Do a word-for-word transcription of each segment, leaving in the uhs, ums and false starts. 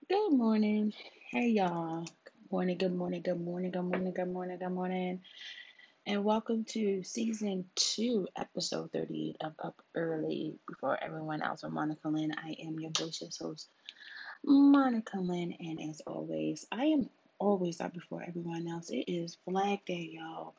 Good morning. Hey y'all. Good morning, good morning, good morning, good morning, good morning, good morning. And welcome to season two, episode thirty-eight of Up Early Before Everyone Else with Monica Lynn. I am your gracious host, Monica Lynn, and as always, I am always up before everyone else. It is Flag Day, y'all.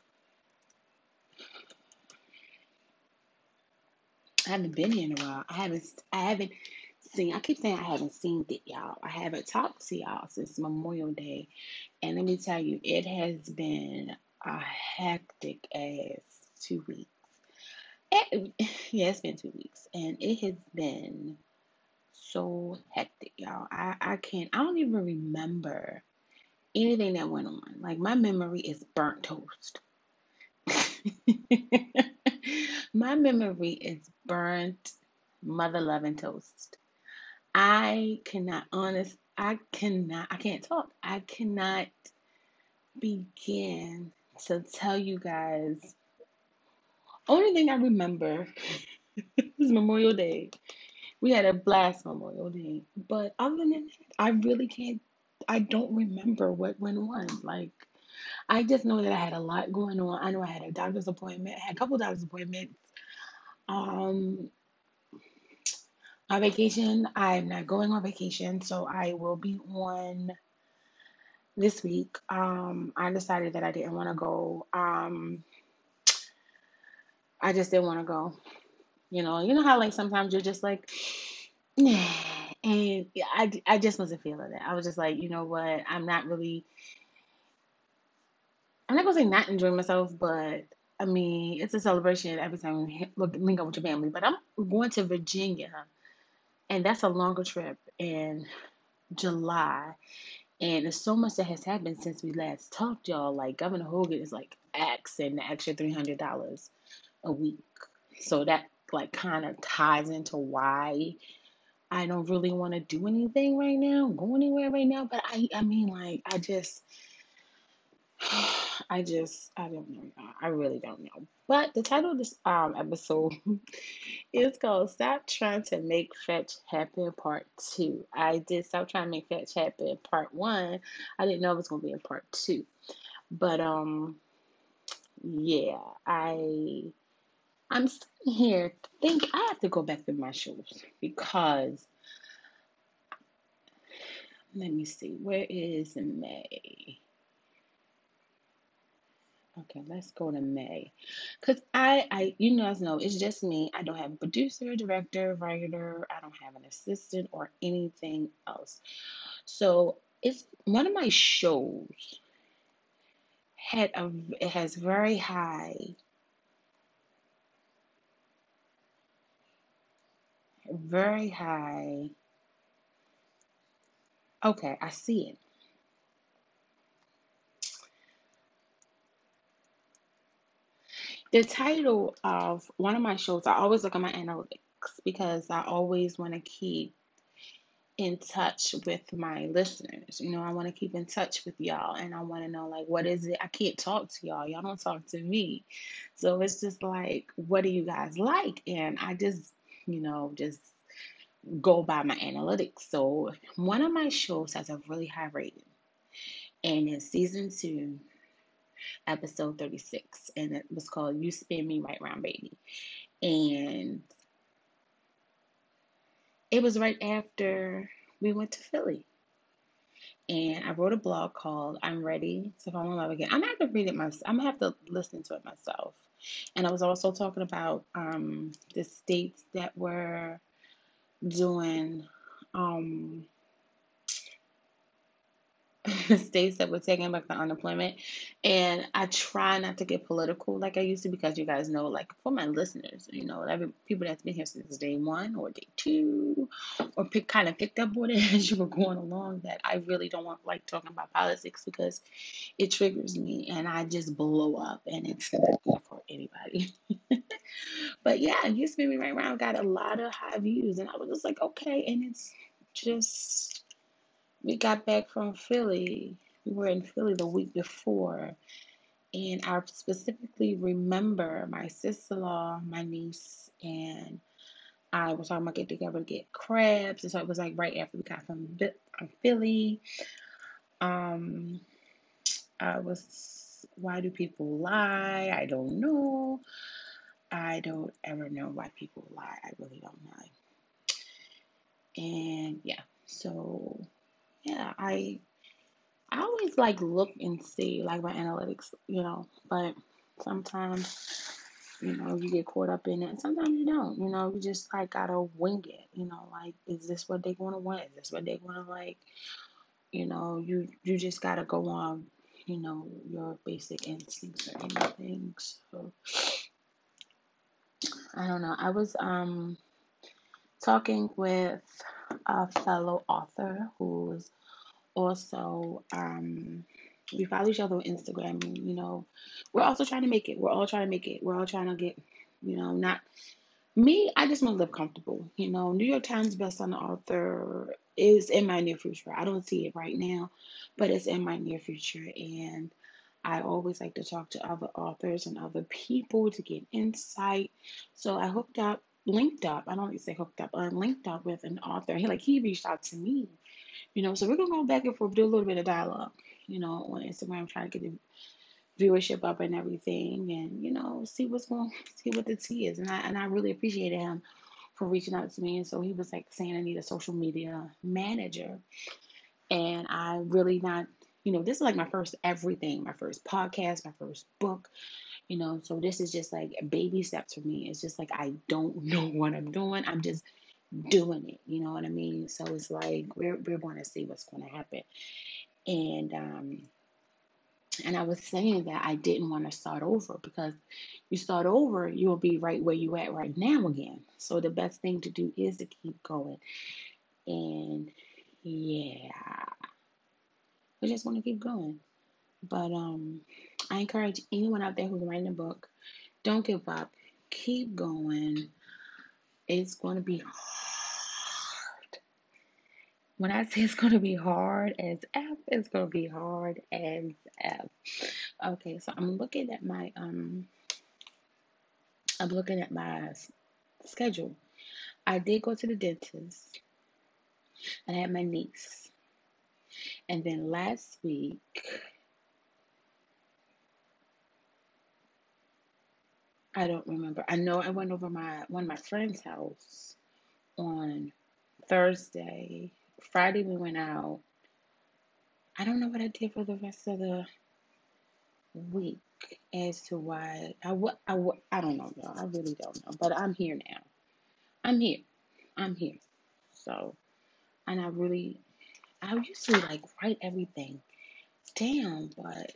I haven't been here in a while. I haven't I haven't seen I keep saying I haven't seen it, y'all. I haven't talked to y'all since Memorial Day. And let me tell you, it has been a hectic ass two weeks. Eh, yeah, it's been two weeks, and it has been so hectic, y'all. I I can't. I don't even remember anything that went on. Like my memory is burnt toast. My memory is burnt mother loving toast. I cannot honest. I cannot. I can't talk. I cannot begin to tell you guys. Only thing I remember is Memorial Day. We had a blast Memorial Day, but other than that, I really can't. I don't remember what went on. Like I just know that I had a lot going on. I know I had a doctor's appointment. I had a couple doctor's appointments. Um, on vacation, I'm not going on vacation, so I will be on this week. Um, I decided that I didn't want to go. Um, I just didn't want to go. You know, you know how like sometimes you're just like, nah. And yeah, I, I just wasn't feeling it. I was just like, you know what? I'm not really, I'm not gonna say not enjoying myself, but I mean, it's a celebration every time you hit- look link up with your family. But I'm going to Virginia, and that's a longer trip in July. And there's so much that has happened since we last talked, y'all. Like Governor Hogan is like axing the extra three hundred dollars a week, so that like kind of ties into why I don't really want to do anything right now, go anywhere right now. But I, I mean, like, I just, I just, I don't know. I really don't know. But the title of this um episode is called "Stop Trying to Make Fetch Happen" Part Two. I did stop trying to make Fetch happen Part One. I didn't know it was gonna be in Part Two, but um, yeah, I. I'm sitting here think I have to go back to my shows because let me see, where is May? Okay, let's go to May. Cause I, I, you guys know, it's just me. I don't have a producer, director, writer. I don't have an assistant or anything else. So it's one of my shows had a, it has very high, very high. Okay, I see it. The title of one of my shows, I always look at my analytics because I always want to keep in touch with my listeners. You know, I want to keep in touch with y'all and I want to know like what is it? I can't talk to y'all. Y'all don't talk to me. So it's just like what do you guys like? And I just, you know, just go by my analytics. So one of my shows has a really high rating and it's season two, episode thirty-six, and it was called You Spin Me Right Round Baby. And it was right after we went to Philly. And I wrote a blog called "I'm Ready to Fall in Love Again." I'm gonna have to read it myself. I'm gonna have to listen to it myself. And I was also talking about um, the states that were doing um, states that were taking back the unemployment. And I try not to get political like I used to because you guys know, like for my listeners, you know, every people that's been here since day one or day two, or pick kind of picked up on it as you were going along, that I really don't want like talking about politics because it triggers me and I just blow up and it's not good for anybody. But yeah, You Spin Me Right Round got a lot of high views and I was just like, okay, and it's just we got back from Philly. We were in Philly the week before, and I specifically remember my sister in law, my niece, and I was talking about get together to get crabs, and so it was like right after we got from Bi- from Philly. Um, I was, why do people lie? I don't know. I don't ever know why people lie. I really don't know. And yeah, so yeah, I I always like look and see like my analytics, you know, but sometimes, you know, you get caught up in it and sometimes you don't, you know, you just like gotta wing it, you know, like is this what they wanna want? Is this what they wanna like? You know, you you just gotta go on, you know, your basic instincts or anything. So I don't know. I was um talking with a fellow author who's also um we follow each other on Instagram and you know we're also trying to make it. We're all trying to make it. We're all trying to get, you know, not me, I just want to live comfortable. You know, New York Times bestselling author is in my near future. I don't see it right now, but it's in my near future. And I always like to talk to other authors and other people to get insight. So I hooked up, linked up, I don't even say hooked up, uh, linked up with an author. He like he reached out to me, you know, so we're gonna go back and forth, do a little bit of dialogue, you know, on Instagram, trying to get the viewership up and everything, and you know, see what's going, see what the tea is. And I and I really appreciated him for reaching out to me. And so he was like saying I need a social media manager, and I really not, you know, this is like my first everything, my first podcast, my first book, you know. So this is just like baby steps for me. It's just like I don't know what I'm doing. I'm just doing it. You know what I mean? So it's like we're we're going to see what's going to happen. And um and I was saying that I didn't want to start over because you start over, you'll be right where you at right now again. So the best thing to do is to keep going. And yeah, I just want to keep going. But um, I encourage anyone out there who's writing a book, don't give up. Keep going. It's going to be hard. When I say it's going to be hard as F, it's going to be hard as F. Okay, so I'm looking at my um I'm looking at my schedule. I did go to the dentist and I had my niece. And then last week, I don't remember. I know I went over my one of my friend's house on Thursday. Friday we went out. I don't know what I did for the rest of the week as to why I what I what I don't know, y'all. I really don't know. But I'm here now. I'm here. I'm here. So, and I really I usually like write everything down, but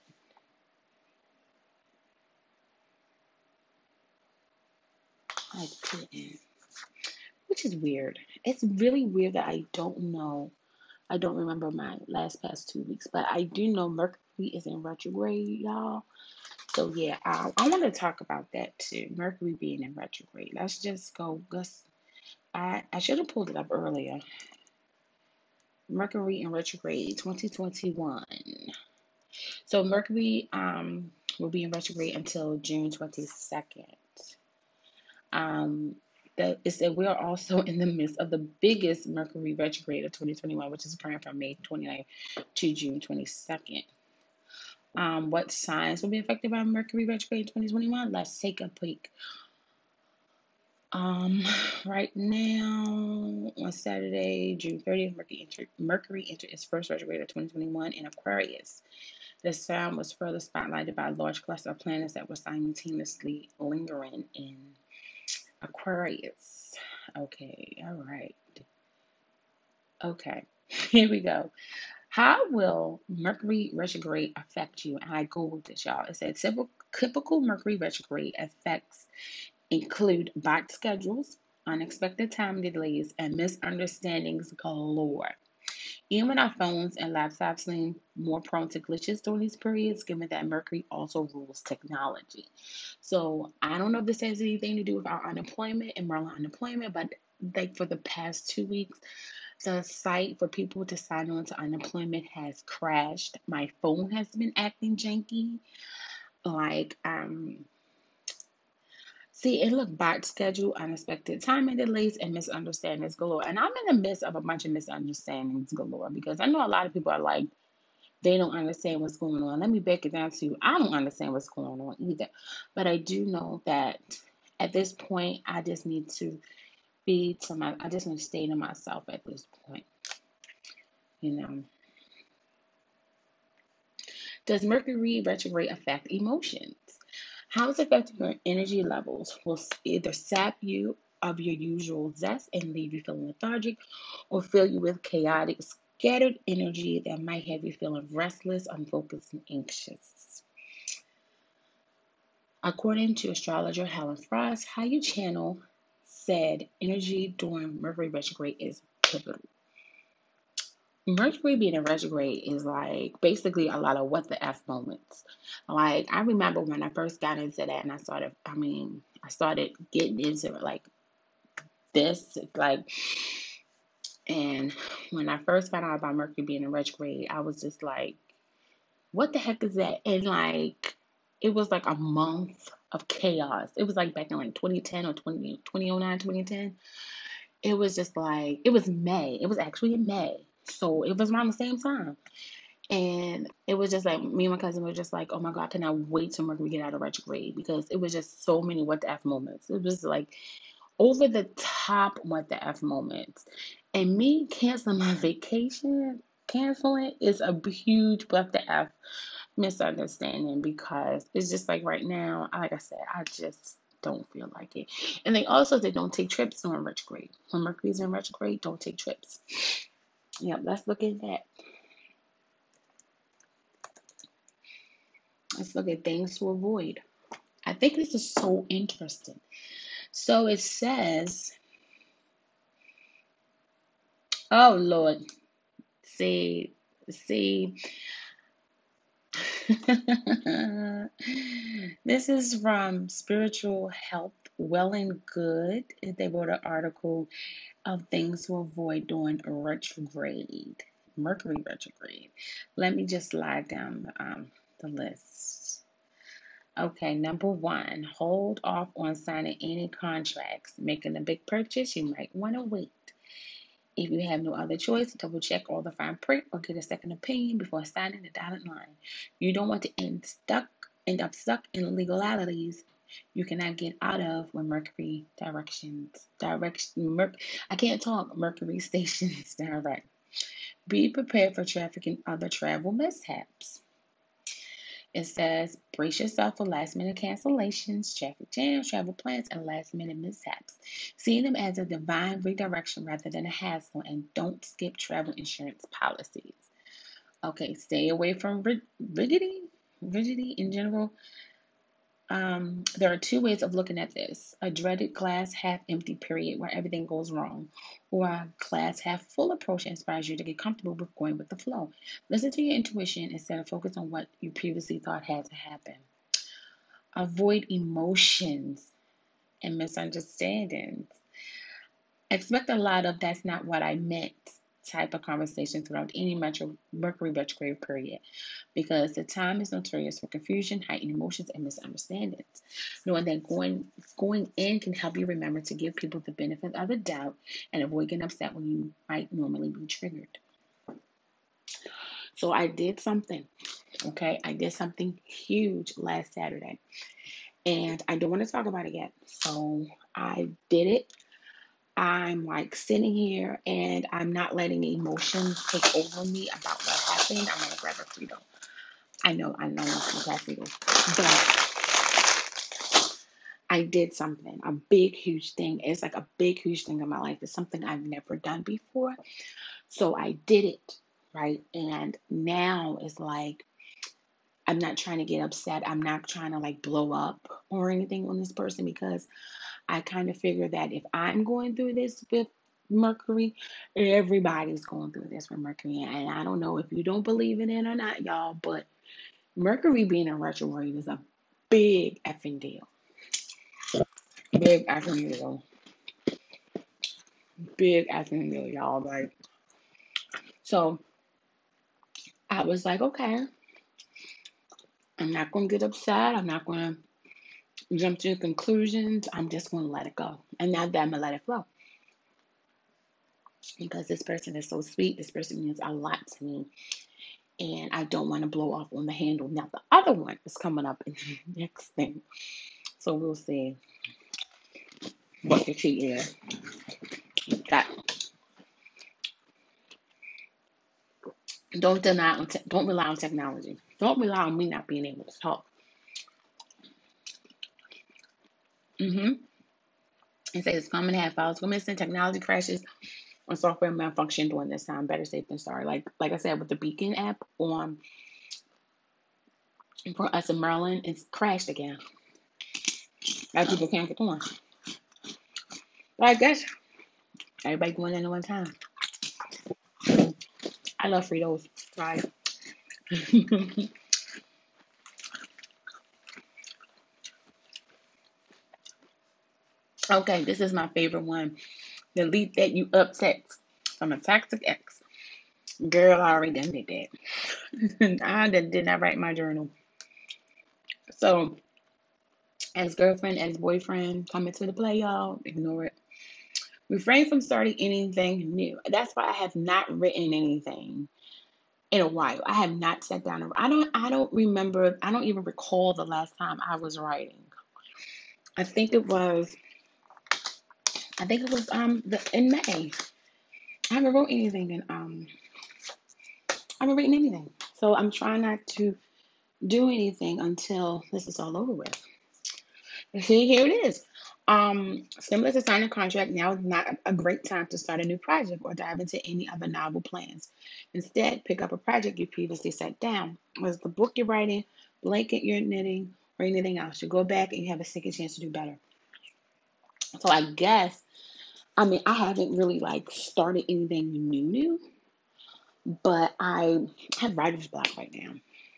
I didn't, which is weird. It's really weird that I don't know. I don't remember my last past two weeks, but I do know Mercury is in retrograde, y'all. So yeah, I, I want to talk about that too. Mercury being in retrograde. Let's just go. Let's. I I should have pulled it up earlier. Mercury in retrograde, twenty twenty-one. So Mercury um will be in retrograde until June twenty-second. Um, that is that we are also in the midst of the biggest Mercury retrograde of twenty twenty-one, which is occurring from May twenty-ninth to June twenty-second. Um, what signs will be affected by Mercury retrograde in twenty twenty-one? Let's take a peek. Um, right now on Saturday, June thirtieth, Mercury entered, Mercury entered its first retrograde of twenty twenty-one in Aquarius. The sign was further spotlighted by a large cluster of planets that were simultaneously lingering in Aquarius. Okay, all right. Okay, here we go. How will Mercury retrograde affect you? And I googled this, y'all. It said typical, typical Mercury retrograde effects include bot schedules, unexpected time delays, and misunderstandings galore. Even our phones and laptops seem more prone to glitches during these periods, given that Mercury also rules technology. So I don't know if this has anything to do with our unemployment and Maryland unemployment, but like for the past two weeks, the site for people to sign on to unemployment has crashed. My phone has been acting janky. Like, um, See, and look, bot schedule, unexpected timing delays, and misunderstandings galore. And I'm in the midst of a bunch of misunderstandings galore because I know a lot of people are like, they don't understand what's going on. Let me break it down to you. I don't understand what's going on either. But I do know that at this point, I just need to be to my, I just need to stay to myself at this point. You know, does Mercury retrograde affect emotions? How it's affecting your energy levels will either sap you of your usual zest and leave you feeling lethargic, or fill you with chaotic, scattered energy that might have you feeling restless, unfocused, and anxious. According to astrologer Helen Frost, how you channel said energy during Mercury retrograde is pivotal. Mercury being in retrograde is like basically a lot of what the F moments. Like, I remember when I first got into that and I started, I mean, I started getting into it like this, like, and when I first found out about Mercury being in retrograde, I was just like, what the heck is that? And like, it was like a month of chaos. It was like back in like twenty ten or twenty, twenty oh nine, twenty ten. It was just like, it was May. It was actually in May. So it was around the same time. And it was just like, me and my cousin were just like, oh my God, I cannot wait till Mercury get out of retrograde because it was just so many what the F moments. It was like over the top what the F moments. And me canceling my vacation, canceling is a huge what the F misunderstanding because it's just like right now, like I said, I just don't feel like it. And they also they don't take trips during retrograde. When Mercury's in retrograde, don't take trips. Yep, let's look at that. Let's look at things to avoid. I think this is so interesting. So it says, oh Lord, see, see, this is from Spiritual Health, Well and Good. They wrote an article of things to avoid during retrograde, Mercury retrograde. Let me just slide down um, the list. Okay, number one, hold off on signing any contracts. Making a big purchase, you might want to wait. If you have no other choice, double check all the fine print or get a second opinion before signing the dotted line. You don't want to end stuck, end up stuck in legalities you cannot get out of when Mercury directions, direction, Mer- I can't talk, Mercury stations direct. Be prepared for traffic and other travel mishaps. It says, brace yourself for last minute cancellations, traffic jams, travel plans, and last minute mishaps. See them as a divine redirection rather than a hassle, and don't skip travel insurance policies. Okay, stay away from rigidity, rigidity in general. Um, there are two ways of looking at this: a dreaded glass half empty period where everything goes wrong, or a glass half full approach that inspires you to get comfortable with going with the flow. Listen to your intuition instead of focus on what you previously thought had to happen. Avoid emotions and misunderstandings. Expect a lot of "that's not what I meant" type of conversation throughout any metro, Mercury retrograde period, because the time is notorious for confusion, heightened emotions, and misunderstandings. Knowing that going going in can help you remember to give people the benefit of the doubt and avoid getting upset when you might normally be triggered. So I did something, okay? I did something huge last Saturday, and I don't want to talk about it yet. So I did it. I'm like sitting here and I'm not letting emotions take over me about what happened. I'm gonna grab a Frito. I know, I know it's grab Frito, but I did something, a big, huge thing. It's like a big, huge thing in my life. It's something I've never done before. So I did it, right? And now it's like I'm not trying to get upset. I'm not trying to like blow up or anything on this person because I kind of figure that if I'm going through this with Mercury, everybody's going through this with Mercury. And I don't know if you don't believe in it or not, y'all, but Mercury being in retrograde is a big effing deal. Big effing deal. Big effing deal, y'all. Like, so I was like, okay, I'm not going to get upset. I'm not going to jump to conclusions. I'm just going to let it go. And now that I'm going to let it flow because this person is so sweet. This person means a lot to me. And I don't want to blow off on the handle. Now, the other one is coming up in the next thing. So we'll see what the key is. That don't deny on te- don't rely on technology. Don't rely on me not being able to talk. Mm-hmm. It says common have files. Women send technology crashes on software malfunction during this time. Better safe than sorry. Like like I said with the Beacon app on for us in Maryland, it's crashed again. Like people can't get on. But I guess everybody going in at one time. I love Fritos. Right. Okay, this is my favorite one. Delete that you upset from a toxic ex. Girl, I already done did that. I done did not write my journal. So, as girlfriend, as boyfriend, come into the play, y'all. Ignore it. Refrain from starting anything new. That's why I have not written anything in a while. I have not sat down. And, I don't. I don't remember. I don't even recall the last time I was writing. I think it was. I think it was um the, in May. I haven't wrote anything in um. I haven't written anything. So I'm trying not to do anything until this is all over with. And see, here it is. Um, similar to signing a contract, now is not a great time to start a new project or dive into any other novel plans. Instead, pick up a project you previously set down. Was the book you're writing, blanket you're knitting, or anything else? You go back and you have a second chance to do better. So I guess, I mean, I haven't really like started anything new, new, but I have writer's block right now.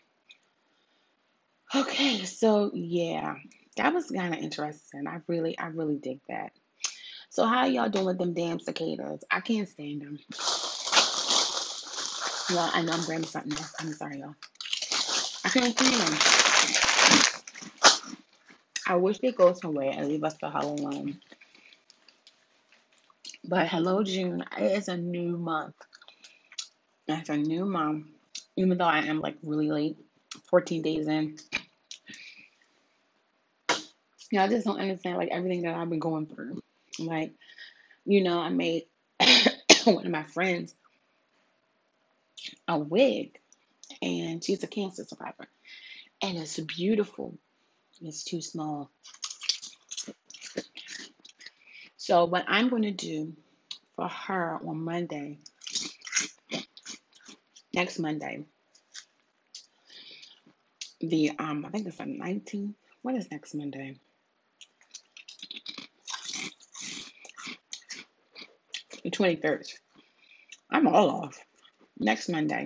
Okay, so yeah, that was kind of interesting. I really, I really dig that. So how y'all doing with them damn cicadas? I can't stand them. Well, I know I'm grabbing something else. I'm sorry, y'all. I can't stand them. I wish they'd go somewhere and leave us the hell alone. But hello, June. It is a new month. It's a new month. Even though I am like really late, fourteen days in. Yeah, I just don't understand like everything that I've been going through. Like, you know, I made one of my friends a wig, and she's a cancer survivor, and it's beautiful. It's too small. So what I'm going to do for her on Monday, next Monday, the um I think it's the nineteenth. What is next Monday? The twenty-third. I'm all off. Next Monday.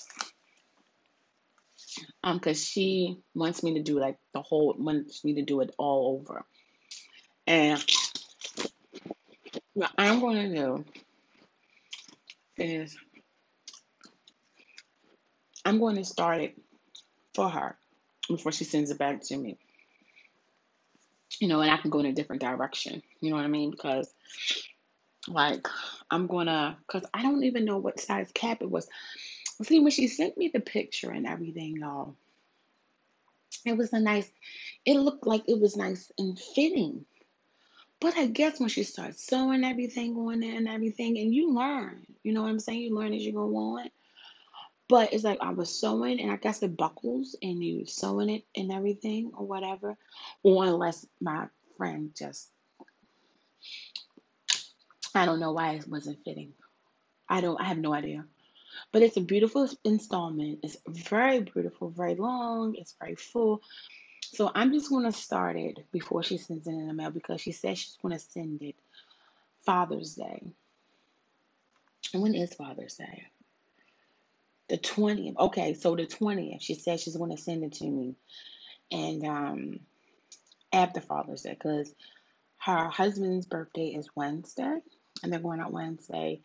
Um, because she wants me to do like the whole wants me to do it all over. And what I'm going to do is I'm going to start it for her before she sends it back to me. You know, and I can go in a different direction. You know what I mean? Because like I'm gonna, cause I don't even know what size cap it was. See, when she sent me the picture and everything, y'all, it was a nice. It looked like it was nice and fitting. But I guess when she starts sewing everything on there and everything, and you learn, you know what I'm saying? You learn as you go on. But it's like I was sewing, and I guess it buckles, and you sewing it and everything or whatever, or unless my friend just, I don't know why it wasn't fitting. I don't, I have no idea. But it's a beautiful installment. It's very beautiful, very long. It's very full. So I'm just going to start it before she sends it in the mail because she says she's going to send it Father's Day. And when is Father's Day? The twentieth. Okay, so the twentieth. She says she's going to send it to me. And um, after Father's Day, because her husband's birthday is Wednesday. And they're going out Wednesday.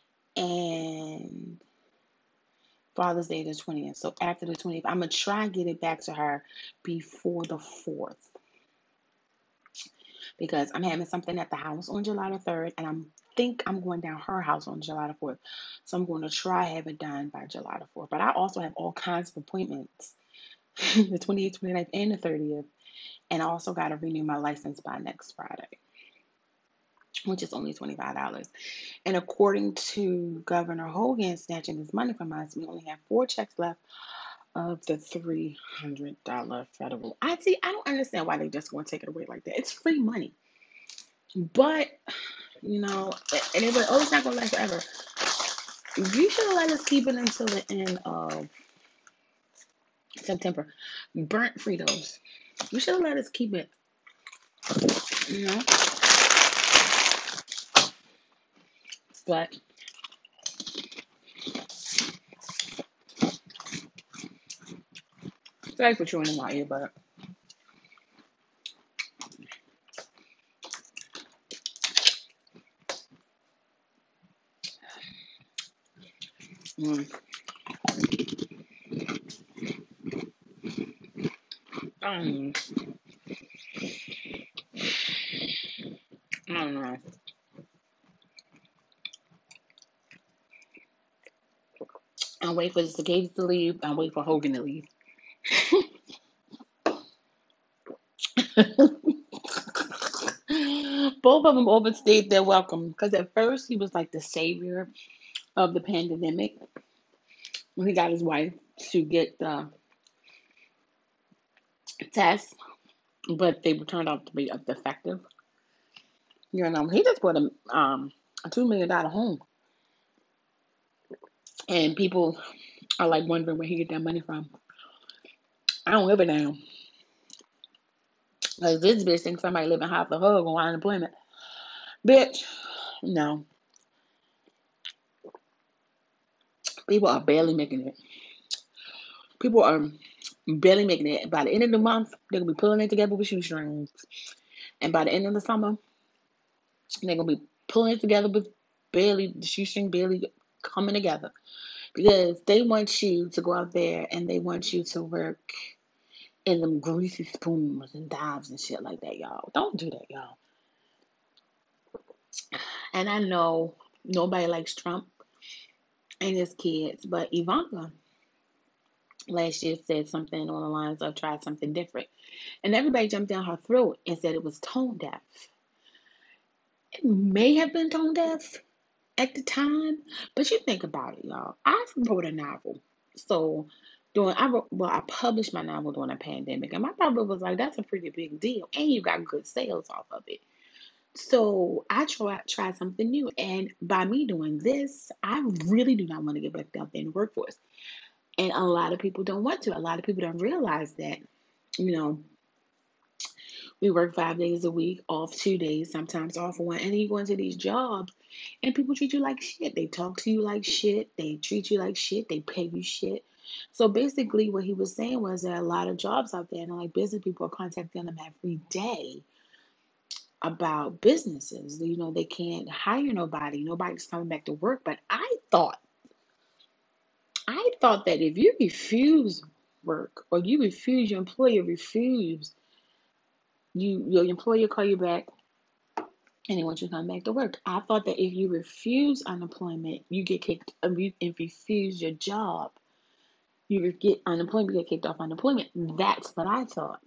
And Father's Day the twentieth. So after the twentieth, I'm going to try and get it back to her before the fourth. because I'm having something at the house on July the third, and I think I'm going down her house on July the fourth. So I'm going to try have it done by July the fourth. But I also have all kinds of appointments the twenty-eighth, twenty-ninth, and the thirtieth. And I also got to renew my license by next Friday, which is only twenty-five dollars. And according to Governor Hogan snatching his money from us, we only have four checks left of the three hundred dollars federal. I see, I don't understand why they just want to take it away like that. It's free money. But, you know, and it was, oh, it's not going to last forever. You should have let us keep it until the end of September. Burnt Fritos. You should have let us keep it, you know. But sorry for chewing in my ear, but mm, um, I don't know. I wait for the cicadas to leave. I wait for Hogan to leave. Both of them overstayed their welcome because at first he was like the savior of the pandemic when he got his wife to get the test, but they turned out to be defective. You know, he just bought a um a two million dollar home, and people are like wondering where he get that money from. I don't live it now because this bitch thinks somebody living half the hug on unemployment. Bitch, no, people are barely making it. People are barely making it. By the end of the month, they're gonna be pulling it together with shoestrings, and by the end of the summer, they're gonna be pulling it together with barely the shoestring barely coming together because they want you to go out there and they want you to work in them greasy spoons and dives and shit like that, y'all. Don't do that, y'all. And I know nobody likes Trump and his kids, but Ivanka last year said something on the lines of try something different. And everybody jumped down her throat and said it was tone deaf. It may have been tone deaf at the time, but you think about it, y'all. I wrote a novel. So during I wrote well, I published my novel during a pandemic, and my publisher was like, that's a pretty big deal. And you got good sales off of it. So I tried try something new. And by me doing this, I really do not want to get back out there in the workforce. And a lot of people don't want to. A lot of people don't realize that, you know, we work five days a week, off two days, sometimes off one. And then you go into these jobs and people treat you like shit. They talk to you like shit. They treat you like shit. They pay you shit. So basically, what he was saying was there are a lot of jobs out there, and like business people are contacting them every day about businesses. You know, they can't hire nobody. Nobody's coming back to work. But I thought, I thought that if you refuse work or you refuse, your employer refuse, you your employer call you back and they want you to come back to work. I thought that if you refuse unemployment, you get kicked. If you if you refuse your job, you get unemployment, you get kicked off unemployment. That's what I thought.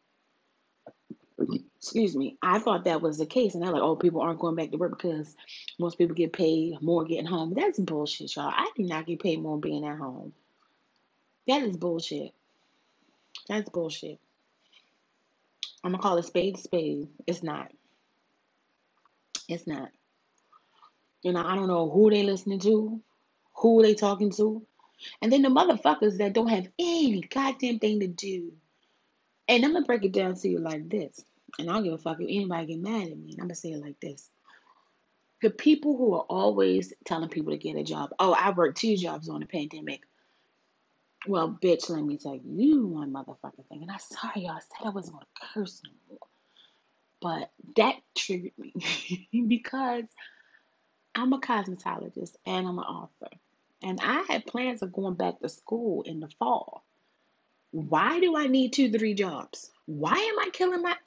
Excuse me. I thought that was the case, and they're like, "Oh, people aren't going back to work because most people get paid more getting home." That's bullshit, y'all. I do not get paid more being at home. That is bullshit. That's bullshit. I'm gonna call a spade a spade. It's not. It's not. You know, I don't know who they listening to, who they talking to, and then the motherfuckers that don't have any goddamn thing to do. And I'm gonna break it down to you like this. And I don't give a fuck if anybody get mad at me. And I'm gonna say it like this. The people who are always telling people to get a job. Oh, I worked two jobs on the pandemic. Well, bitch, let me tell you, you one motherfucking thing. And I'm sorry, y'all. I said I wasn't gonna curse no more. But that triggered me because I'm a cosmetologist and I'm an author. And I had plans of going back to school in the fall. Why do I need two, three jobs? Why am I killing my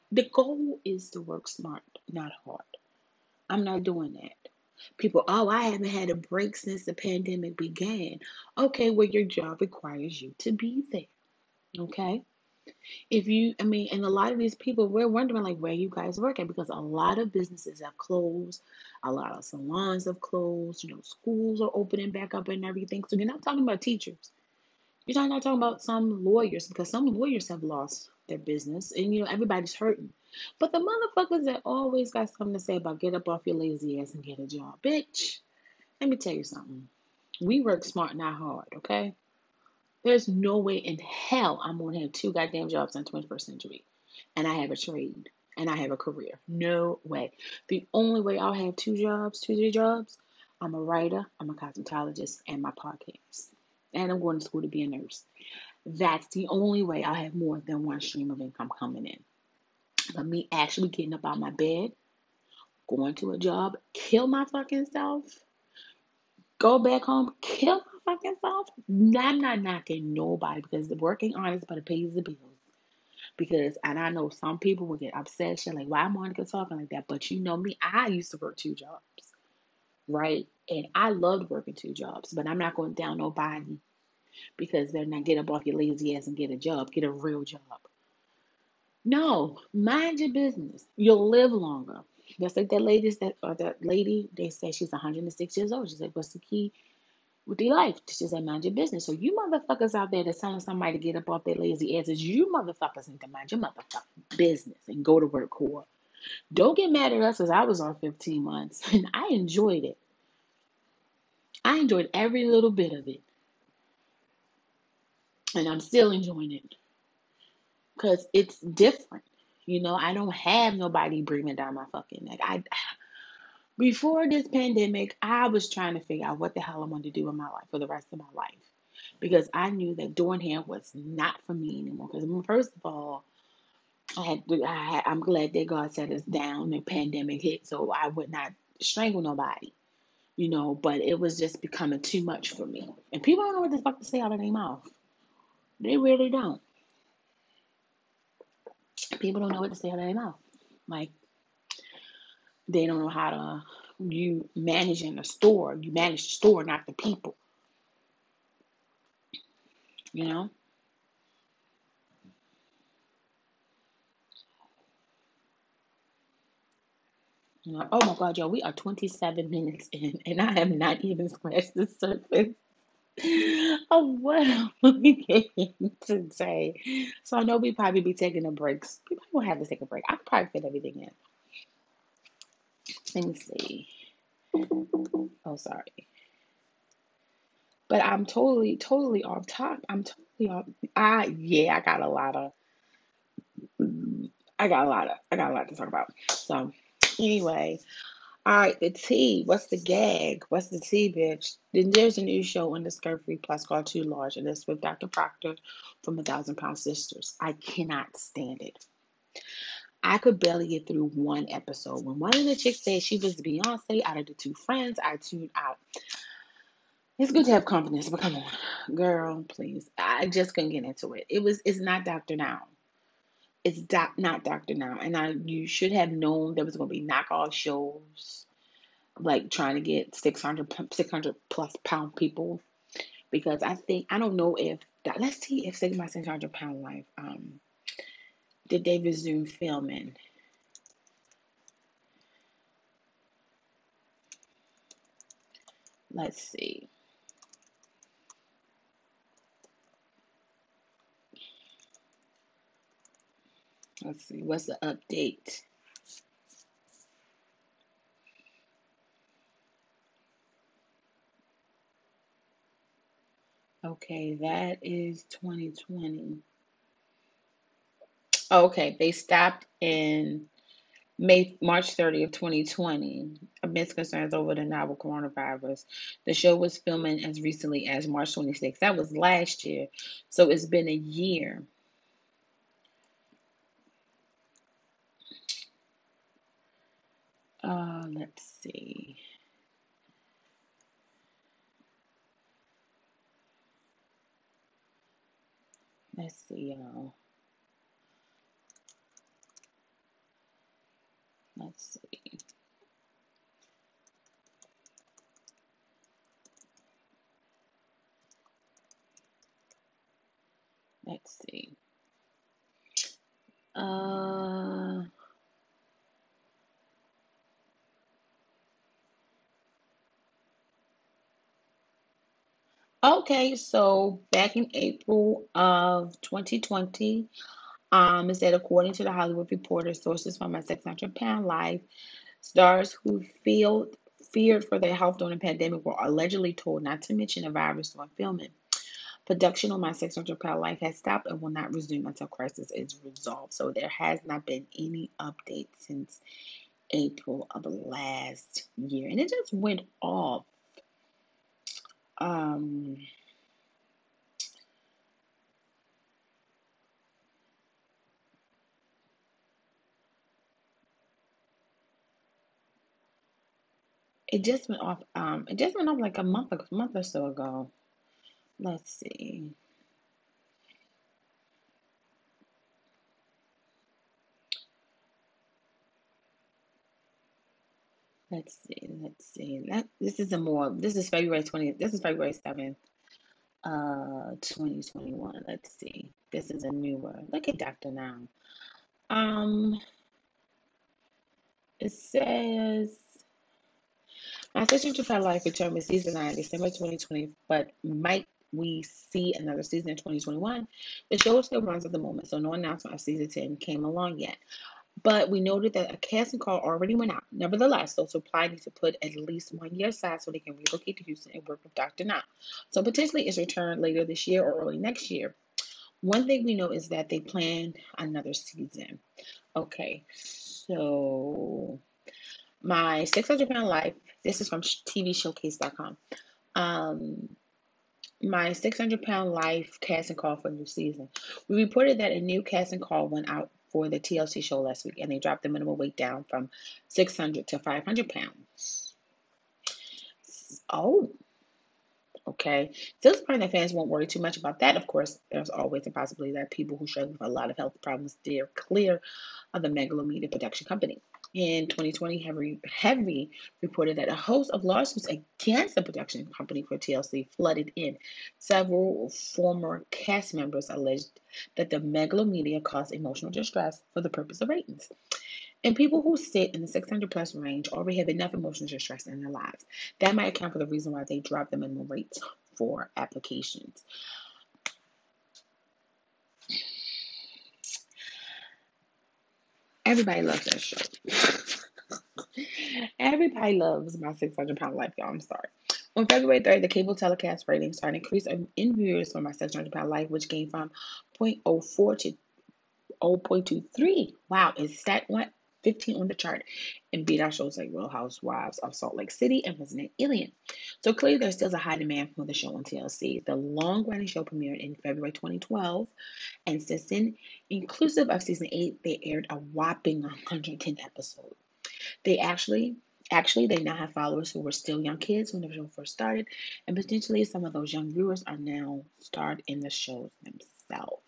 The goal is to work smart, not hard. I'm not doing that. People, oh, I haven't had a break since the pandemic began. Okay, well, your job requires you to be there. Okay. If you, I mean, and a lot of these people, we're wondering like where you guys work at because a lot of businesses have closed, a lot of salons have closed, you know, schools are opening back up and everything. So you're not talking about teachers. You're not talking about some lawyers because some lawyers have lost their business and you know everybody's hurting. But the motherfuckers that always got something to say about get up off your lazy ass and get a job. Bitch, let me tell you something. We work smart, not hard, okay? There's no way in hell I'm gonna have two goddamn jobs in the twenty-first century. And I have a trade and I have a career. No way. The only way I'll have two jobs, two, three jobs, I'm a writer, I'm a cosmetologist, and my podcast. And I'm going to school to be a nurse. That's the only way I'll have more than one stream of income coming in. But me actually getting up out my bed, going to a job, kill my fucking self, go back home, kill my fucking self. I'm not knocking nobody because the working honest, but it pays the bills. Because, and I know some people will get upset, shit like, why Monica talking like that? But you know me, I used to work two jobs, right? And I loved working two jobs, but I'm not going down nobody because they're not get up off your lazy ass and get a job, get a real job. No, mind your business. You'll live longer. Just like that lady that or that lady, they said she's one hundred six years old. She said, what's the key with their life? She said, mind your business. So you motherfuckers out there that's telling somebody to get up off their lazy asses, you motherfuckers need to mind your motherfucking business and go to work core. Don't get mad at us because I was on fifteen months and I enjoyed it. I enjoyed every little bit of it. And I'm still enjoying it because it's different. You know, I don't have nobody breathing down my fucking neck. I Before this pandemic, I was trying to figure out what the hell I wanted to do in my life for the rest of my life because I knew that doing hair was not for me anymore. Because first of all, I had, I had I'm glad that God set us down and pandemic hit, so I would not strangle nobody, you know. But it was just becoming too much for me, and people don't know what the fuck to say out of their mouth. They really don't. People don't know what to say out of their mouth. Like they don't know how to. You manage in a store. You manage the store, not the people. You know. You know, oh my God, y'all, we are twenty-seven minutes in, and I have not even scratched the surface of what I'm looking today. So I know we probably be taking a break. We probably won't have to take a break. I could probably fit everything in. Let me see. Oh, sorry. But I'm totally, totally off top. I'm totally off. I yeah, I got a lot of, I got a lot of, I got a lot to talk about. So anyway, all right, the tea. What's the gag? What's the tea, bitch? Then there's a new show on Discovery Plus called Too Large, and it's with doctor Proctor from A Thousand Pound Sisters. I cannot stand it. I could barely get through one episode. When one of the chicks said she was Beyonce out of the two friends, I tuned out. It's good to have confidence, but come on, girl, please. I just couldn't get into it. It was. It's not doctor Now. It's doc, not doctor Now, and I. You should have known there was going to be knockoff shows like trying to get six hundred, six hundred plus pound people because I think I don't know if that let's see if Sigma six hundred pound life um did they resume filming. Let's see. Let's see. What's the update? Okay, that is twenty twenty. Okay, they stopped in May March thirtieth, twenty twenty, amidst concerns over the novel coronavirus. The show was filming as recently as March twenty-sixth. That was last year. So it's been a year. Uh, let's see. Let's see, y'all. Let's see. Let's see. Uh, okay, so back in April of twenty twenty, um, it said according to the Hollywood Reporter, sources from a six hundred pound life, stars who feel feared for their health during the pandemic were allegedly told not to mention the virus while filming. Production on My six hundred Pound Life has stopped and will not resume until crisis is resolved. So there has not been any update since April of last year. And it just went off. Um, it just went off. Um, it just went off like a month, a month or so ago. Let's see. Let's see. Let's see. That this is a more. This is February twentieth. This is February seventh. Uh, twenty twenty-one. Let's see. This is a newer. Look at Doctor Now. Um, it says My Sister to Pet Life returned with season nine, December twenty twenty, but might we see another season in twenty twenty-one? The show still runs at the moment, so no announcement of season ten came along yet. But we noted that a casting call already went out. Nevertheless, those who apply need to put at least one year aside so they can relocate to Houston and work with Doctor Now. So potentially it's returned later this year or early next year. One thing we know is that they plan another season. Okay, so my six hundred pound life, this is from T V showcase dot com. Um, my six hundred pound life casting call for the new season. We reported that a new casting call went out for the T L C show last week, and they dropped the minimum weight down from six hundred to five hundred pounds. Oh, okay. Still surprised that fans won't worry too much about that. Of course, there's always a possibility that people who struggle with a lot of health problems steer clear of the Megalomedia production company. In twenty twenty, Heavy, Heavy reported that a host of lawsuits against the production company for T L C flooded in. Several former cast members alleged that the Megalomedia caused emotional distress for the purpose of ratings. And people who sit in the six hundred plus range already have enough emotional distress in their lives. That might account for the reason why they dropped the minimum rates for applications. Everybody loves that show. Everybody loves My six hundred Pound Life, y'all. I'm sorry. On February third, the cable telecast ratings started increase in viewers for My six hundred Pound Life, which came from zero point zero four to zero point two three. Wow, it sat what fifteen on the chart and beat out shows like Real Housewives of Salt Lake City and Resident Alien. So clearly, there's still a high demand for the show on T L C. The long-running show premiered in February twenty twelve, and since then, inclusive of season eight, they aired a whopping one hundred ten episodes. They actually Actually, they now have followers who were still young kids when the show first started, and potentially some of those young viewers are now starred in the shows themselves.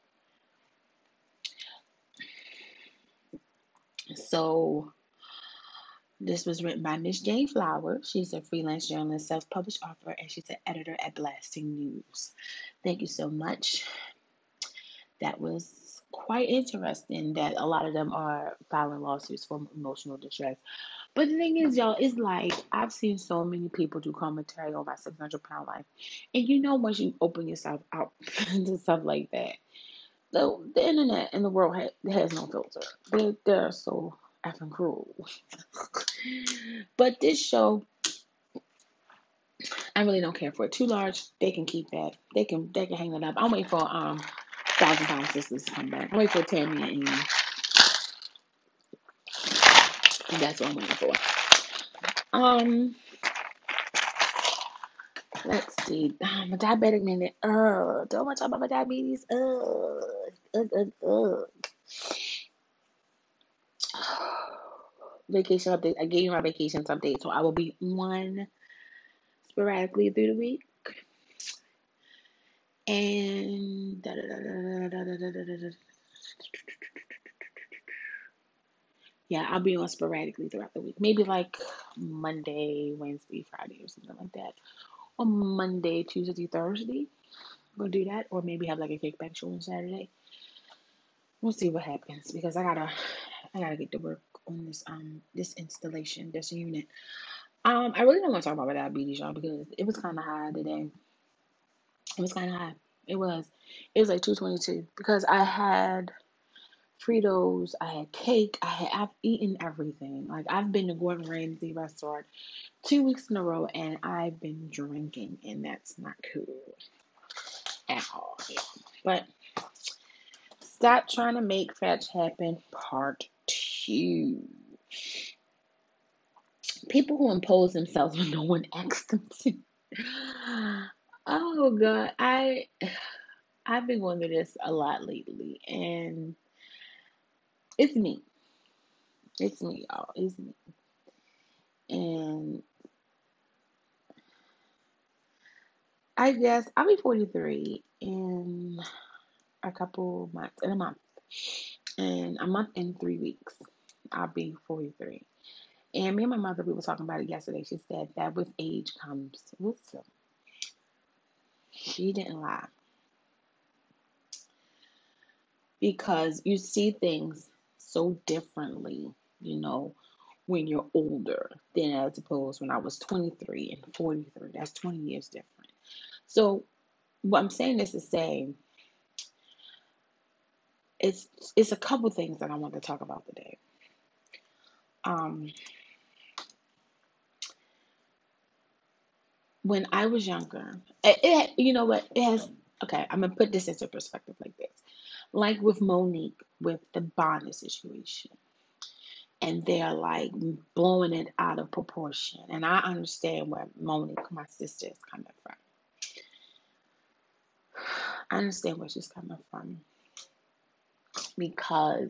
So this was written by Miss Jane Flower. She's a freelance journalist, self-published author, and she's an editor at Blasting News. Thank you so much. That was quite interesting that a lot of them are filing lawsuits for emotional distress. But the thing is, y'all, it's like I've seen so many people do commentary on My six hundred Pound Life. And you know, once you open yourself out to stuff like that, the, the internet and the world ha- has no filter. They're, they're so effing cruel. But this show, I really don't care for it. Too large, they can keep that. They can they can hang it up. I'm waiting for um Thousand Pound Sisters to come back. I'm waiting for Tammy and Amy. And that's what I'm waiting for. Um, let's see. Um, a diabetic minute. Uh, don't want to talk about my diabetes. Uh, uh, uh, uh. Vacation update. I gave you my vacation update, so I will be one sporadically through the week. And da, da, da, da, da, da, da, da, da, da. Yeah, I'll be on sporadically throughout the week. Maybe like Monday, Wednesday, Friday, or something like that. On Monday, Tuesday, Thursday, we'll do that. Or maybe have like a kickback show on Saturday. We'll see what happens because I gotta, I gotta get to work on this um this installation, this unit. Um, I really don't want to talk about my diabetes, y'all, because it was kind of high today. It was kind of high. It was. It was like two twenty-two because I had Fritos, I had cake, I had I've eaten everything. Like I've been to Gordon Ramsay restaurant two weeks in a row, and I've been drinking, and that's not cool at all. Yeah. But stop trying to make fetch happen. Part two. People who impose themselves when no one asks them to. Oh God, I I've been going through this a lot lately, and it's me. It's me, y'all. It's me. And I guess I'll be forty-three in a couple months, in a month, in a month and three weeks. I'll be forty-three. And me and my mother, we were talking about it yesterday. She said that with age comes wisdom. She didn't lie because you see things so differently, you know, when you're older than as opposed when I was twenty-three and forty-three. That's twenty years different. So what I'm saying is to say it's it's a couple things that I want to talk about today. Um, when I was younger, it, it you know what it has. Okay, I'm gonna put this into perspective like this. Like with Monique with the Bonnet situation, and they're like blowing it out of proportion. And I understand where Monique, my sister, is coming from. I understand where she's coming from because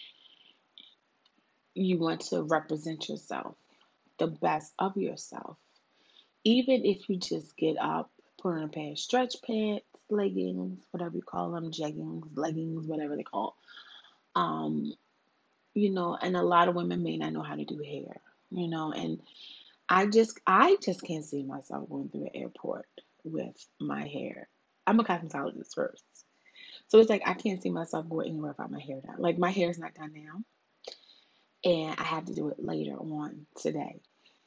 you want to represent yourself, the best of yourself. Even if you just get up, put on a pair of stretch pants, leggings, whatever you call them, jeggings, leggings, whatever they call. Um, you know, and a lot of women may not know how to do hair, you know, and I just I just can't see myself going through the airport with my hair. I'm a cosmetologist first. So it's like I can't see myself going anywhere without my hair done. Like my hair is not done now, and I have to do it later on today.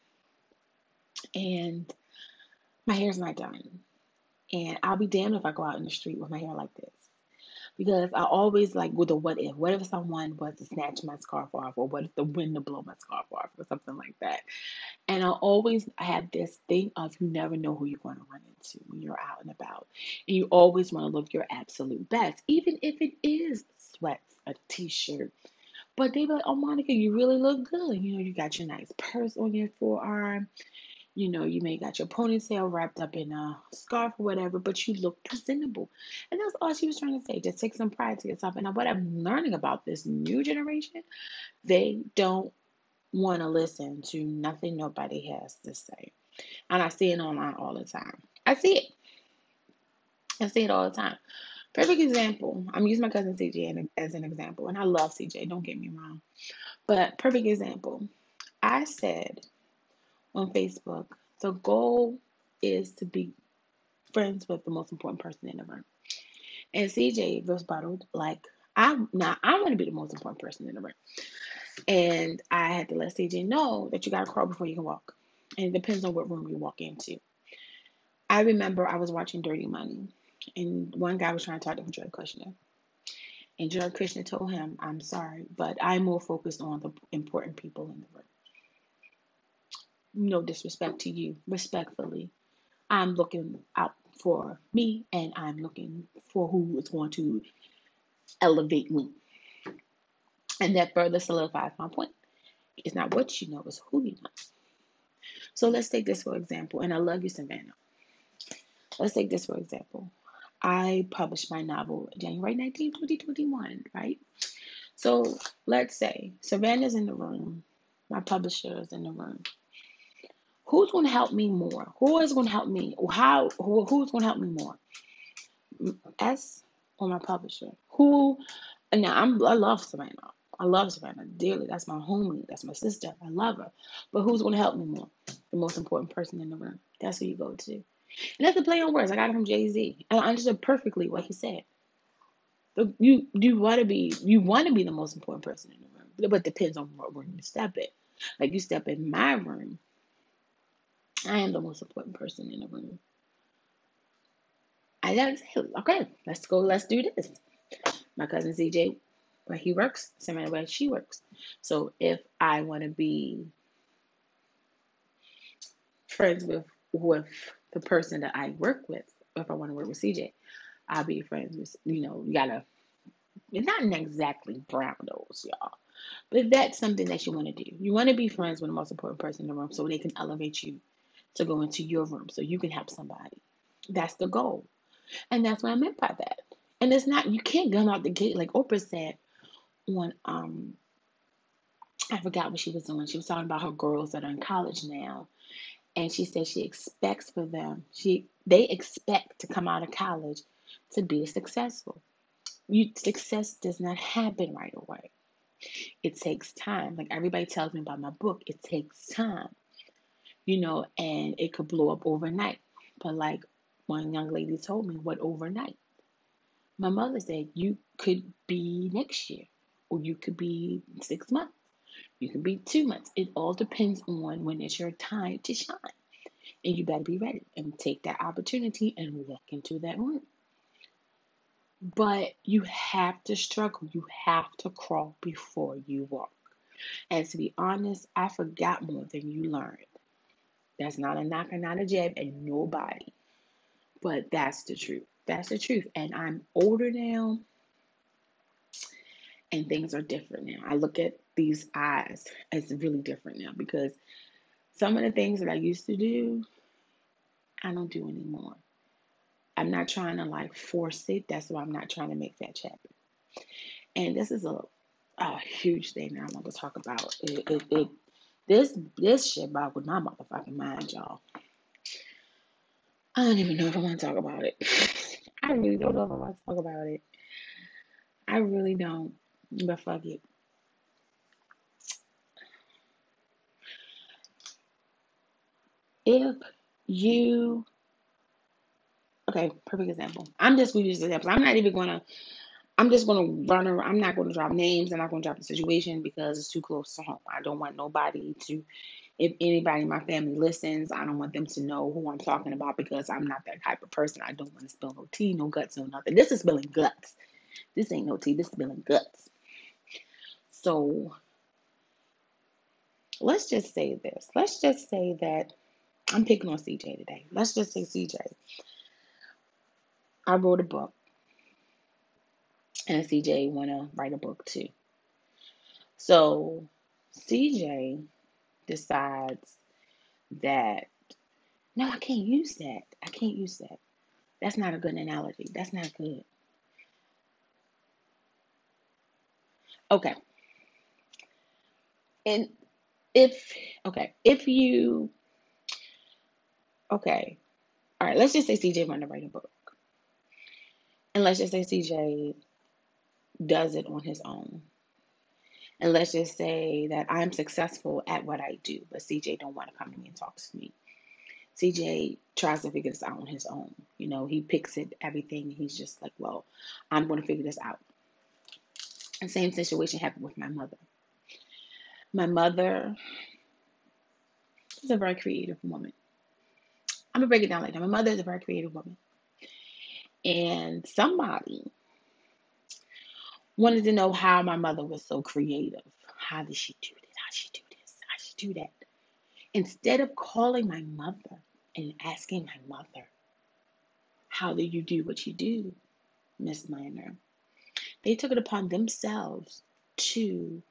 And my hair's not done. And I'll be damned if I go out in the street with my hair like this. Because I always like with the what if. What if someone was to snatch my scarf off, or what if the wind to blow my scarf off, or something like that. And I always have this thing of you never know who you're going to run into when you're out and about. And you always want to look your absolute best, even if it is sweats, a t-shirt. But they be like, oh, Monica, you really look good. You know, you got your nice purse on your forearm. You know, you may got your ponytail wrapped up in a scarf or whatever, but you look presentable. And that's all she was trying to say. Just take some pride to yourself. And what I'm learning about this new generation, they don't want to listen to nothing nobody has to say. And I see it online all the time. I see it. I see it all the time. Perfect example. I'm using my cousin C J as an example, and I love C J. Don't get me wrong. But perfect example. I said on Facebook, the goal is to be friends with the most important person in the room. And C J rebutted like, I'm not. I want to be the most important person in the room. And I had to let C J know that you got to crawl before you can walk. And it depends on what room you walk into. I remember I was watching Dirty Money, and one guy was trying to talk to Jared Kushner. And Jared Kushner told him, I'm sorry, but I'm more focused on the important people in the room. No disrespect to you, respectfully. I'm looking out for me, and I'm looking for who is going to elevate me. And that further solidifies my point. It's not what you know, it's who you know. So let's take this for example, and I love you, Savannah. Let's take this for example. I published my novel January nineteenth, twenty twenty-one, right? So let's say Savannah's in the room, my publisher is in the room. Who's going to help me more? Who is going to help me? How? Who, who's going to help me more? S or my publisher? Who? Now I'm, I love Savannah. I love Savannah dearly. That's my homie. That's my sister. I love her. But who's going to help me more? The most important person in the room. That's who you go to. And that's a play on words. I got it from Jay-Z. And I understood perfectly what he said. So you you want to be you want to be the most important person in the room. But it depends on what room you step in. Like you step in my room, I am the most important person in the room. I gotta say, okay, let's go, let's do this. My cousin C J, where he works, Savannah where she works. So if I want to be friends with with the person that I work with, if I want to work with C J, I'll be friends with, you know, you gotta, it's not exactly brown nose, y'all. But that's something that you want to do. You want to be friends with the most important person in the room so they can elevate you to go into your room so you can help somebody. That's the goal. And that's what I meant by that. And it's not, you can't come out the gate like Oprah said on, um, I forgot what she was doing. She was talking about her girls that are in college now. And she said she expects for them, she they expect to come out of college to be successful. You success does not happen right away. It takes time. Like everybody tells me about my book, it takes time, you know, and it could blow up overnight. But like one young lady told me, what overnight? My mother said, you could be next year, or you could be six months, you could be two months. It all depends on when it's your time to shine. And you better be ready and take that opportunity and walk into that room. But you have to struggle. You have to crawl before you walk. And to be honest, I forgot more than you learned. That's not a knock and not a jab at nobody. But that's the truth. That's the truth. And I'm older now and things are different now. I look at these eyes as really different now because some of the things that I used to do, I don't do anymore. I'm not trying to like force it. That's why I'm not trying to make that happen. And this is a, a huge thing that I want to talk about. It, it, it this this shit boggled my motherfucking mind, y'all. I don't even know if I want to talk about it. I really don't know if I want to talk about it. I really don't. But fuck it. If you okay, perfect example. I'm just gonna use examples. I'm not even gonna I'm just gonna run around. I'm not gonna drop names. I'm not gonna drop the situation because it's too close to home. I don't want nobody to, if anybody in my family listens, I don't want them to know who I'm talking about because I'm not that type of person. I don't want to spill no tea, no guts, no nothing. This is spilling guts. This ain't no tea. This is spilling guts. So let's just say this. Let's just say that I'm picking on C J today. Let's just say C J. I wrote a book, and C J wanna write a book too. So C J decides that no, I can't use that. I can't use that. That's not a good analogy. That's not good. Okay. And if okay, if you okay, all right, let's just say C J wanted to write a book. And let's just say C J does it on his own. And let's just say that I'm successful at what I do, but C J don't want to come to me and talk to me. C J tries to figure this out on his own. You know, he picks it, everything. He's just like, well, I'm going to figure this out. And same situation happened with my mother. My mother is a very creative woman. I'm going to break it down like that. My mother is a very creative woman. And somebody wanted to know how my mother was so creative. How did she do this? How did she do this? How did she do that? Instead of calling my mother and asking my mother, how do you do what you do, Miss Minor? They took it upon themselves to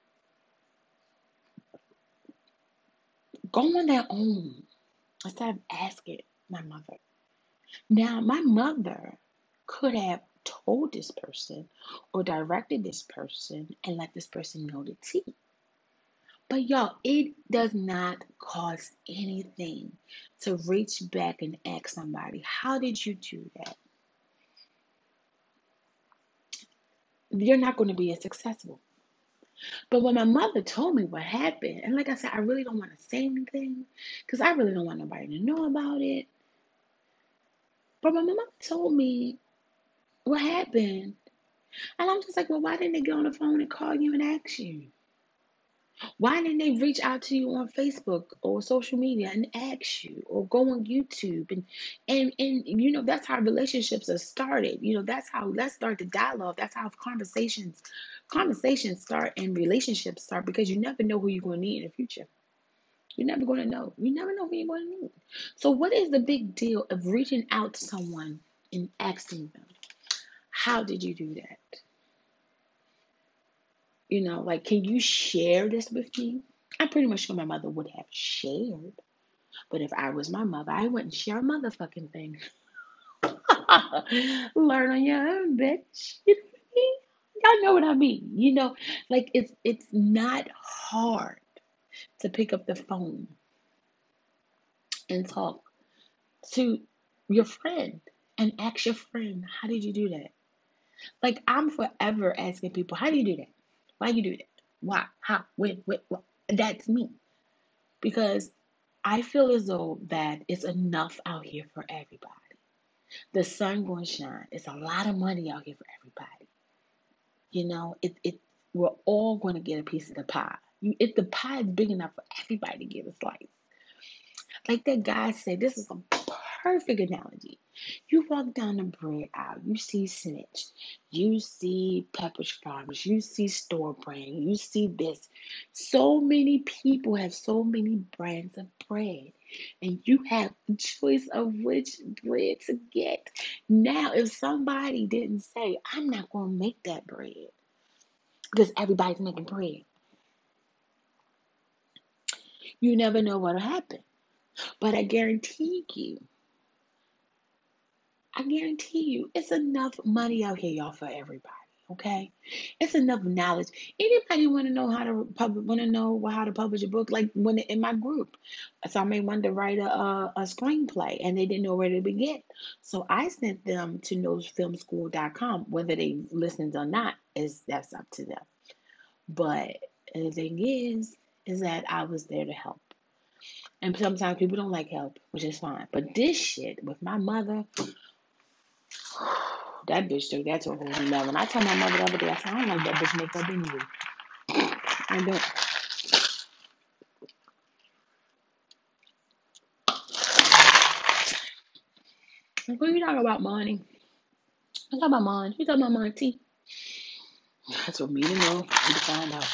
go on their own instead of asking my mother. Now, my mother could have told this person or directed this person and let this person know the tea. But y'all, it does not cost anything to reach back and ask somebody, how did you do that? You're not going to be as successful. But when my mother told me what happened, and like I said, I really don't want to say anything because I really don't want nobody to know about it. But when my mother told me what happened, and I'm just like, well, why didn't they get on the phone and call you and ask you? Why didn't they reach out to you on Facebook or social media and ask you, or go on YouTube and and and you know that's how relationships are started. You know that's how let's start the dialogue. That's how conversations conversations start and relationships start because you never know who you're going to need in the future. You're never going to know. You never know who you're going to need. So what is the big deal of reaching out to someone and asking them, how did you do that? You know, like, can you share this with me? I'm pretty much sure my mother would have shared. But if I was my mother, I wouldn't share a motherfucking thing. Learn on your own, bitch. You know what I mean? Y'all know what I mean. You know, like it's it's not hard to pick up the phone and talk to your friend and ask your friend, how did you do that? Like I'm forever asking people, how do you do that? Why you do that? Why? How? When? When? What? That's me. Because I feel as though that it's enough out here for everybody. The sun going to shine. It's a lot of money out here for everybody. You know, it it we're all going to get a piece of the pie. You, if the pie is big enough for everybody to get a slice, like that guy said, this is a perfect analogy. You walk down the bread aisle, you see Snitch, you see Pepperidge Farms, you see Store Brand, you see this. So many people have so many brands of bread, and you have the choice of which bread to get. Now, if somebody didn't say, I'm not going to make that bread because everybody's making bread, you never know what'll happen. But I guarantee you, I guarantee you, it's enough money out here, y'all, for everybody. Okay, it's enough knowledge. Anybody want to know how to pub- want to know how to publish a book? Like when in my group, somebody wanted to write a, a a screenplay and they didn't know where to begin. So I sent them to nose film school dot com. Whether they listened or not is that's up to them. But the thing is, is that I was there to help. And sometimes people don't like help, which is fine. But this shit with my mother, that bitch took that to a whole new level. And I told my mother the other day, I said, I don't like that bitch makeup anyway. I don't. Like, what are you talking about, money? I talk about mine. You talk about mine, T. That's for me to know. Me to find out.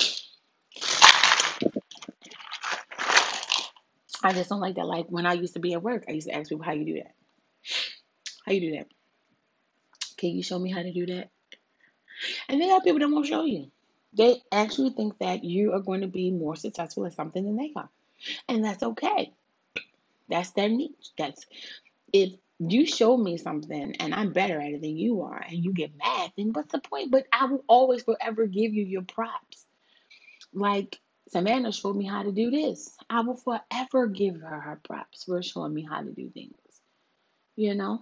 I just don't like that. Like when I used to be at work, I used to ask people how you do that. How you do that? Can you show me how to do that? And there are people that won't show you. They actually think that you are going to be more successful at something than they are. And that's okay. That's their niche. That's if you show me something and I'm better at it than you are and you get mad, then what's the point? But I will always forever give you your props. Like Savannah showed me how to do this. I will forever give her her props for showing me how to do things. You know,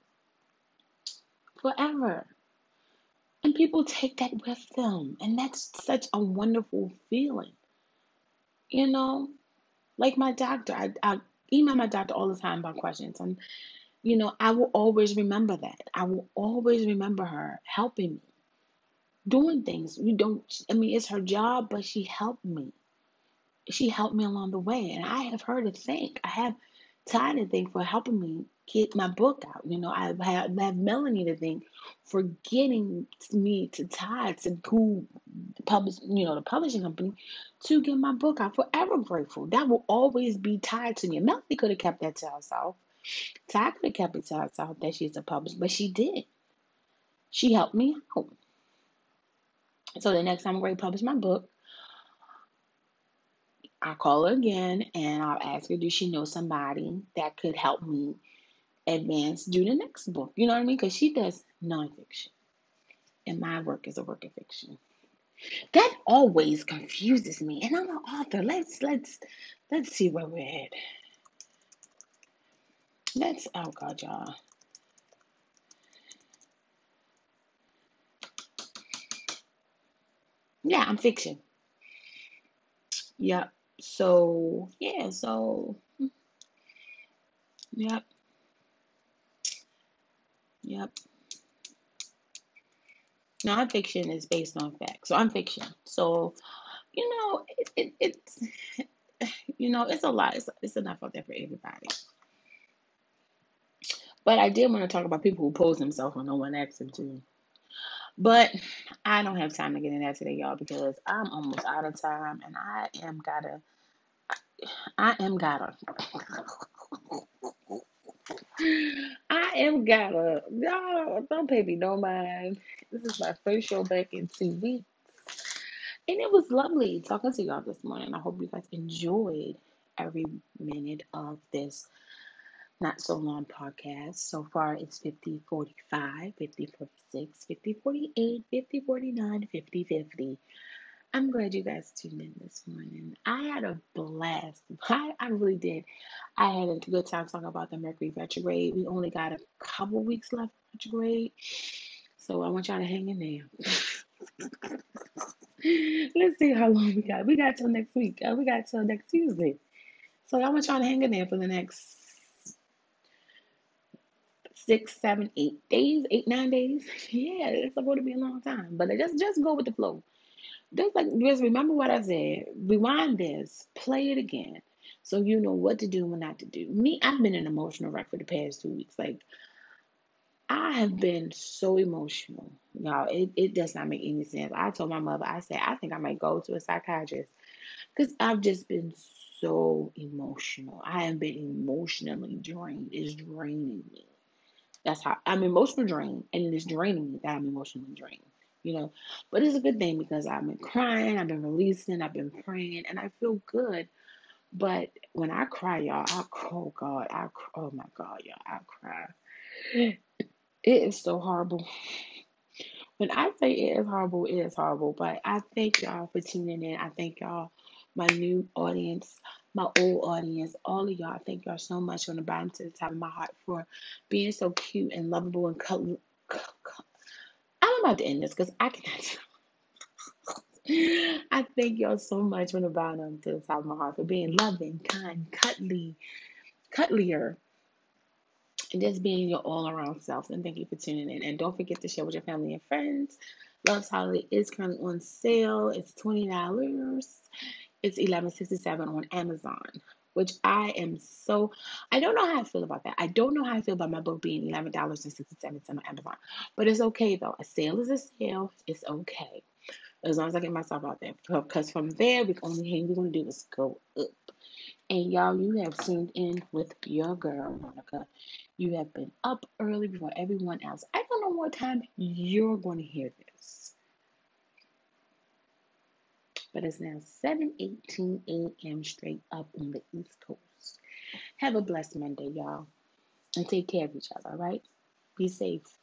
forever. And people take that with them. And that's such a wonderful feeling. You know, like my doctor, I, I email my doctor all the time about questions. And, you know, I will always remember that. I will always remember her helping me, doing things. You don't, I mean, it's her job, but she helped me. She helped me along the way. And I have her to thank. I have Ty to thank for helping me get my book out. You know, I have, I have Melanie to thank for getting me to Ty to who publish, you know, the publishing company to get my book out. Forever grateful. That will always be tied to me. Melanie could have kept that to herself. Ty could have kept it to herself that she's a publisher, but she did. She helped me out. So the next time I'm going to publish my book, I'll call her again and I'll ask her, does she know somebody that could help me advance do the next book? You know what I mean? Because she does nonfiction, and my work is a work of fiction. That always confuses me. And I'm an author. Let's let's let's see where we're at. Let's oh god, y'all. Yeah, I'm fiction. Yep. So yeah, so yep, yep. Nonfiction is based on fact. So I'm fiction. So you know, it, it, it's you know, it's a lot. It's, it's enough out there for everybody. But I did want to talk about people who pose themselves when no one asks them to. But I don't have time to get in that today, y'all, because I'm almost out of time, and I am gotta, I am gotta, I am gotta. Y'all don't pay me no mind. This is my first show back in two weeks, and it was lovely talking to y'all this morning. I hope you guys enjoyed every minute of this not so long podcast. So far, it's fifty forty-five, fifty forty-six, fifty forty-eight, fifty forty-nine, fifty fifty. I'm glad you guys tuned in this morning. I had a blast. I, I really did. I had a good time talking about the Mercury retrograde. We only got a couple weeks left retrograde. So I want y'all to hang in there. Let's see how long we got. We got till next week. Uh, we got till next Tuesday. So I want y'all to hang in there for the next six, seven, eight days, eight, nine days. Yeah, it's going to be a long time. But just just go with the flow. Just like just remember what I said. Rewind this, play it again, so you know what to do and what not to do. Me, I've been an emotional wreck for the past two weeks. Like I have been so emotional, y'all. It it does not make any sense. I told my mother, I said, I think I might go to a psychiatrist because I've just been so emotional. I have been emotionally drained. It's draining me. That's how I'm emotional drained, and it's draining me that I'm emotionally drained. You know, but it's a good thing because I've been crying, I've been releasing, I've been praying, and I feel good. But when I cry, y'all, I oh God, I oh my God, y'all, I cry. It is so horrible. When I say it is horrible, it is horrible. But I thank y'all for tuning in. I thank y'all, my new audience, my old audience, all of y'all. Thank y'all so much from the bottom to the top of my heart for being so cute and lovable and cuddly. I'm about to end this because I cannot. I thank y'all so much from the bottom to the top of my heart for being loving, kind, cuddly, cuddlier, and just being your all around self. And thank you for tuning in. And don't forget to share with your family and friends. Love's Holiday is currently on sale. It's twenty dollars. It's eleven sixty seven on Amazon, which I am so I don't know how I feel about that. I don't know how I feel about my book being eleven dollars and sixty seven cents on Amazon. But it's okay though. A sale is a sale. It's okay. As long as I get myself out there. Because from there, the only thing we're going to do is go up. And y'all, you have tuned in with your girl, Monica. You have been up early before everyone else. I don't know what time you're going to hear this. But it's now seven eighteen a.m. straight up on the East Coast. Have a blessed Monday, y'all. And take care of each other, all right? Be safe.